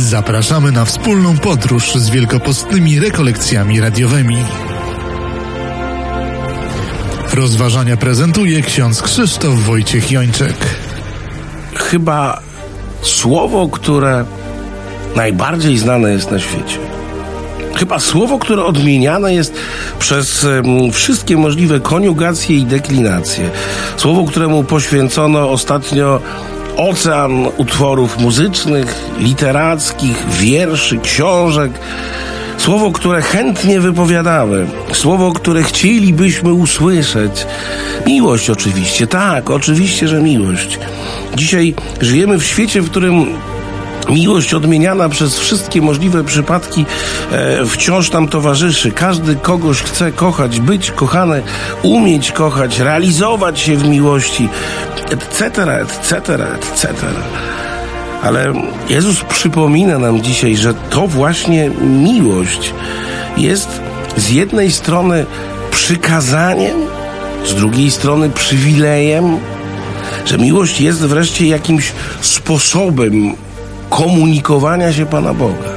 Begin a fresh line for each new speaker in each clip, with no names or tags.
Zapraszamy na wspólną podróż z wielkopostnymi rekolekcjami radiowymi. Rozważania prezentuje ksiądz Krzysztof Wojciech Jończek.
Chyba słowo, które najbardziej znane jest na świecie. Chyba słowo, które odmieniane jest przez wszystkie możliwe koniugacje i deklinacje. Słowo, któremu poświęcono ostatnio ocean utworów muzycznych, literackich, wierszy, książek. Słowo, które chętnie wypowiadamy. Słowo, które chcielibyśmy usłyszeć. Miłość oczywiście. Tak, oczywiście, że miłość. Dzisiaj żyjemy w świecie, w którym miłość odmieniana przez wszystkie możliwe przypadki wciąż nam towarzyszy. Każdy kogoś chce kochać, być kochany, umieć kochać, realizować się w miłości, etc., etc., etc. Ale Jezus przypomina nam dzisiaj, że to właśnie miłość jest z jednej strony przykazaniem, z drugiej strony przywilejem, że miłość jest wreszcie jakimś sposobem komunikowania się Pana Boga.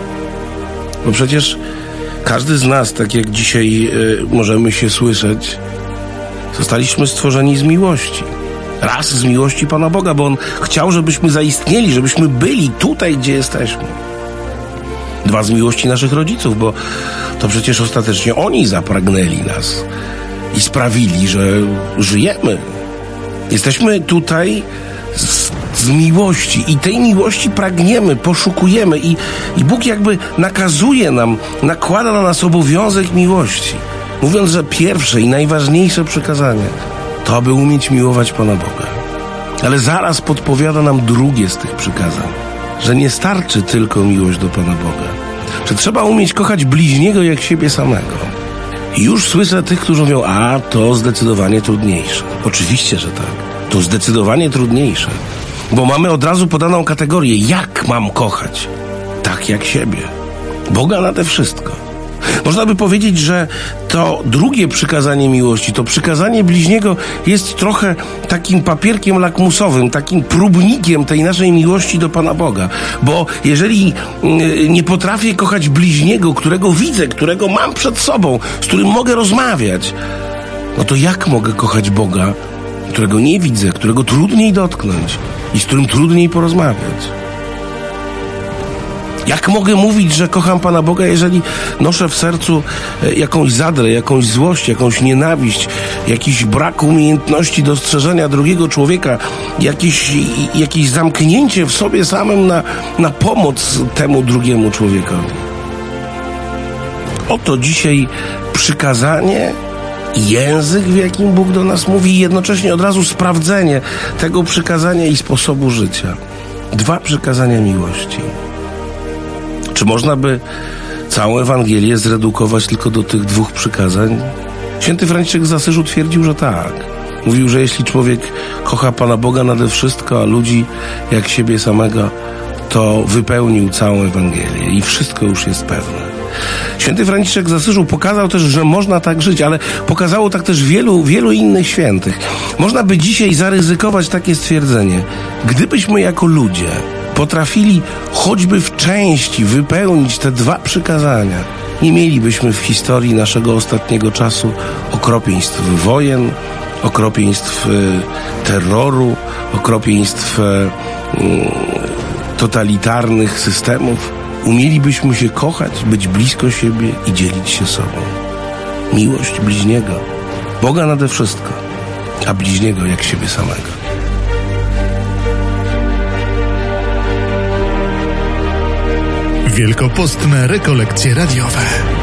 Bo przecież każdy z nas, tak jak dzisiaj możemy się słyszeć, zostaliśmy stworzeni z miłości. Raz z miłości Pana Boga, bo On chciał, żebyśmy zaistnieli, żebyśmy byli tutaj, gdzie jesteśmy. Dwa, z miłości naszych rodziców, bo to przecież ostatecznie oni zapragnęli nas i sprawili, że żyjemy. Jesteśmy tutaj z miłości i tej miłości pragniemy, poszukujemy i Bóg jakby nakazuje nam, nakłada na nas obowiązek miłości, mówiąc, że pierwsze i najważniejsze przykazanie to, aby umieć miłować Pana Boga. Ale zaraz podpowiada nam drugie z tych przykazań, że nie starczy tylko miłość do Pana Boga, że trzeba umieć kochać bliźniego jak siebie samego. I już słyszę tych, którzy mówią, a to zdecydowanie trudniejsze. Oczywiście, że tak. To zdecydowanie trudniejsze, bo mamy od razu podaną kategorię, jak mam kochać? Tak jak siebie. Boga nade wszystko. Można by powiedzieć, że to drugie przykazanie miłości, to przykazanie bliźniego jest trochę takim papierkiem lakmusowym, takim próbnikiem tej naszej miłości do Pana Boga. Bo jeżeli nie potrafię kochać bliźniego, którego widzę, którego mam przed sobą, z którym mogę rozmawiać, no to jak mogę kochać Boga, którego nie widzę, którego trudniej dotknąć i z którym trudniej porozmawiać? Jak mogę mówić, że kocham Pana Boga, jeżeli noszę w sercu jakąś zadrę, jakąś złość, jakąś nienawiść, jakiś brak umiejętności dostrzeżenia drugiego człowieka, jakieś zamknięcie w sobie samym na pomoc temu drugiemu człowiekowi? Oto dzisiaj przykazanie, język, w jakim Bóg do nas mówi, i jednocześnie od razu sprawdzenie tego przykazania i sposobu życia. Dwa przykazania miłości. Czy można by całą Ewangelię zredukować tylko do tych dwóch przykazań? Święty Franciszek z Asyżu twierdził, że tak. Mówił, że jeśli człowiek kocha Pana Boga nade wszystko, a ludzi jak siebie samego, to wypełnił całą Ewangelię i wszystko już jest pewne. Święty Franciszek z Asyżu pokazał też, że można tak żyć, ale pokazało tak też wielu innych świętych. Można by dzisiaj zaryzykować takie stwierdzenie. Gdybyśmy jako ludzie potrafili choćby w części wypełnić te dwa przykazania, nie mielibyśmy w historii naszego ostatniego czasu okropieństw wojen, okropieństw terroru, okropieństw totalitarnych systemów. Umielibyśmy się kochać, być blisko siebie i dzielić się sobą. Miłość bliźniego, Boga nade wszystko, a bliźniego jak siebie samego.
Wielkopostne rekolekcje radiowe.